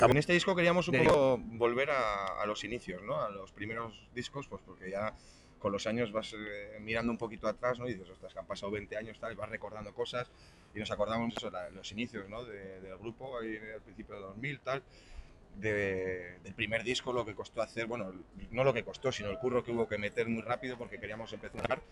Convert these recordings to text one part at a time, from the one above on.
En este disco queríamos un poco volver a los inicios, ¿no? A los primeros discos, pues porque ya con los años vas mirando un poquito atrás, ¿no? Y dices, ostras, que han pasado 20 años, tal, y vas recordando cosas y nos acordamos eso, los inicios, ¿no? Del grupo, ahí al principio de 2000, tal, del primer disco, lo que costó hacer, bueno, no lo que costó, sino el curro que hubo que meter muy rápido porque queríamos empezar.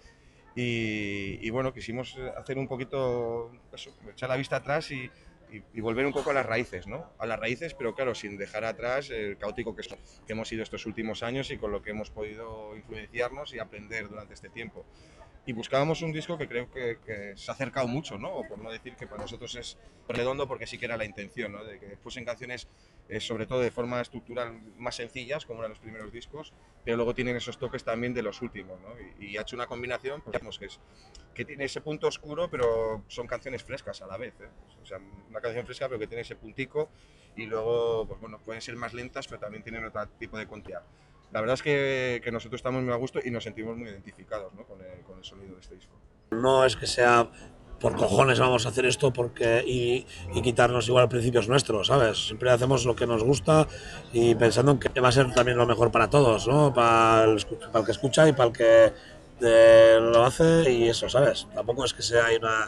Y bueno, quisimos hacer un poquito, eso, echar la vista atrás y volver un poco a las raíces, ¿no? A las raíces, pero claro, sin dejar atrás el caótico que hemos sido estos últimos años y con lo que hemos podido influenciarnos y aprender durante este tiempo. Y buscábamos un disco que creo que se ha acercado mucho, ¿no? O por no decir que para nosotros es redondo, porque sí que era la intención, ¿no? De que fuesen canciones, sobre todo de forma estructural, más sencillas, como eran los primeros discos, pero luego tienen esos toques también de los últimos, ¿no? Y ha hecho una combinación, pues, digamos, que tiene ese punto oscuro, pero son canciones frescas a la vez, ¿eh? O sea, una canción fresca, pero que tiene ese puntico, y luego, pues bueno, pueden ser más lentas, pero también tienen otro tipo de contenido. La verdad es que nosotros estamos muy a gusto y nos sentimos muy identificados, ¿no? con el sonido de este disco. No es que sea por cojones vamos a hacer esto porque y quitarnos igual principios nuestros, ¿sabes? Siempre hacemos lo que nos gusta y pensando en que va a ser también lo mejor para todos, ¿no? Para el que escucha y para el que lo hace y eso, ¿sabes? Tampoco es que sea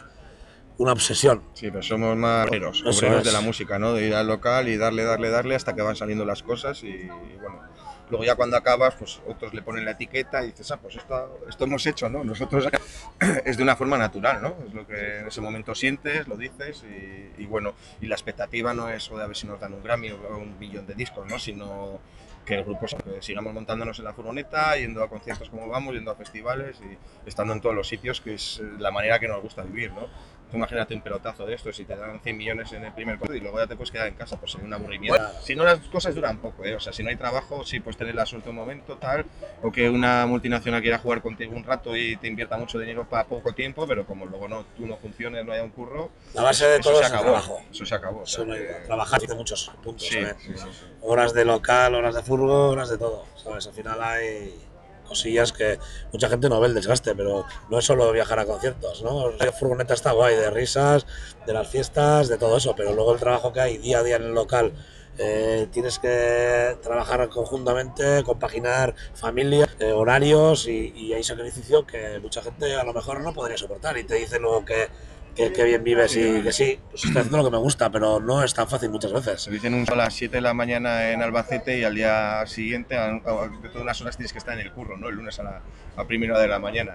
una obsesión. Sí, pero somos más obreros de la música, ¿no? De ir al local y darle hasta que van saliendo las cosas y bueno, luego ya cuando acabas, pues otros le ponen la etiqueta y dices, ah, pues esto hemos hecho, ¿no? Nosotros es de una forma natural, ¿no? Es lo que en ese momento sientes, lo dices y bueno, y la expectativa no es de a ver si nos dan un Grammy o un millón de discos, ¿no? Sino que el grupo sigamos montándonos en la furgoneta, yendo a conciertos como vamos, yendo a festivales y estando en todos los sitios, que es la manera que nos gusta vivir, ¿no? Tú imagínate un pelotazo de esto, si te dan 100 millones en el primer concierto y luego ya te puedes quedar en casa, pues sería un aburrimiento. Bueno, si no, las cosas duran poco, ¿eh? O sea, si no hay trabajo, sí puedes tener la suerte un momento, tal, o que una multinacional quiera jugar contigo un rato y te invierta mucho dinero para poco tiempo, pero como luego tú no funciones, no haya un curro, la base de todo se es el acabó. trabajo. Eso se acabó. Eso no hay duda. Trabajar de muchos puntos, sí, ¿sabes? sí. Horas de local, horas de furgo, horas de todo, ¿sabes? Al final hay cosillas que mucha gente no ve el desgaste, pero no es solo viajar a conciertos, ¿no? La furgoneta está guay, de risas, de las fiestas, de todo eso, pero luego el trabajo que hay día a día en el local, tienes que trabajar conjuntamente, compaginar familias, horarios y hay sacrificio que mucha gente a lo mejor no podría soportar y te dice luego que bien vives y que sí, pues estoy haciendo lo que me gusta, pero no es tan fácil muchas veces. Se dicen un sol a las 7 de la mañana en Albacete y al día siguiente, de todas unas horas tienes que estar en el curro, ¿no? El lunes a primera hora de la mañana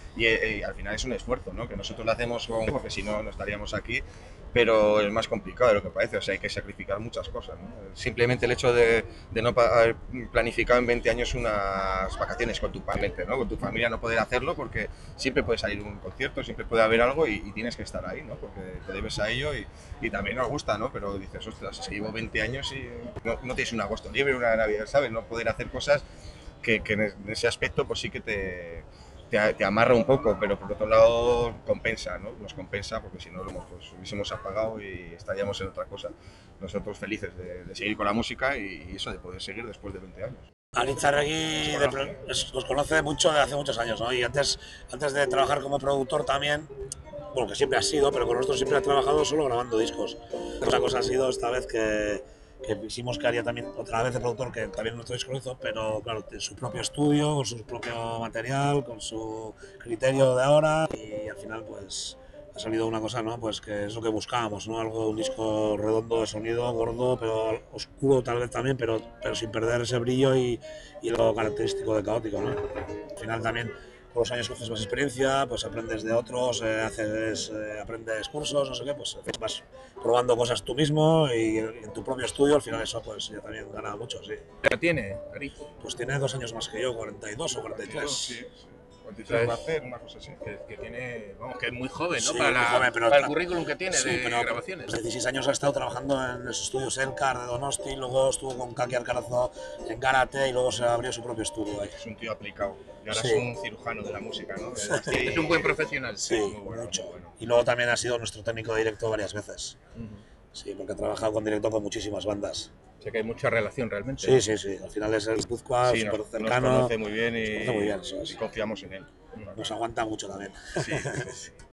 y al final es un esfuerzo, ¿no? Que nosotros lo hacemos porque si no, no estaríamos aquí, pero es más complicado de lo que parece, o sea, hay que sacrificar muchas cosas, ¿no? Simplemente el hecho de no haber planificado en 20 años unas vacaciones con tu familia, ¿no? Con tu familia no poder hacerlo porque siempre puede salir un concierto, siempre puede haber algo y tienes que estar ahí, ¿no? Porque te debes a ello y también nos gusta, ¿no? Pero dices, ostras, es que llevo 20 años y no tienes un agosto libre, una Navidad, ¿sabes? No poder hacer cosas que en ese aspecto pues sí que te amarra un poco, pero por otro lado compensa, ¿no? Nos compensa porque si no pues, hubiésemos apagado y estaríamos en otra cosa. Nosotros felices de seguir con la música y eso, de poder seguir después de 20 años. Aritz Arregui nos conoce mucho de hace muchos años, ¿no? Y antes de trabajar como productor también, bueno, que siempre ha sido, pero con nosotros siempre ha trabajado solo grabando discos. Otra cosa ha sido esta vez que quisimos que haría también otra vez de productor, que también nuestro disco lo hizo, pero claro, en su propio estudio, con su propio material, con su criterio de ahora y al final pues ha salido una cosa, ¿no? Pues que es lo que buscábamos, ¿no? Un disco redondo de sonido, gordo, pero oscuro tal vez también, pero sin perder ese brillo y lo característico de caótico, ¿no? Al final también con los años coges más experiencia, pues aprendes de otros, aprendes cursos, no sé qué, pues vas probando cosas tú mismo y en tu propio estudio al final eso pues ya también gana mucho, sí. ¿Qué tiene, Aritz? Pues tiene 2 años más que yo, 42 o 43. Sí. 43 va a hacer, una cosa así. Que tiene, vamos, que es muy joven, ¿no? Sí, para, pero para el currículum que tiene sí, de pero grabaciones. Pues 16 años ha estado trabajando en los estudios Elcar de Donosti, luego estuvo con Kaki Alcarazo en Gárate y luego se abrió su propio estudio ahí. Es un tío aplicado y ahora Sí. es un cirujano de la música, ¿no? Es un buen profesional. Sí, muy bueno, mucho. muy bueno. Y luego también ha sido nuestro técnico de directo varias veces. Sí, porque ha trabajado con directo con muchísimas bandas. O sea que hay mucha relación realmente. Sí. Al final es el Guipúzcoa, Sí, súper nos cercano. conoce muy bien Nos conoce muy bien, eso y es. confiamos en él. Nos aguanta mucho también. Sí.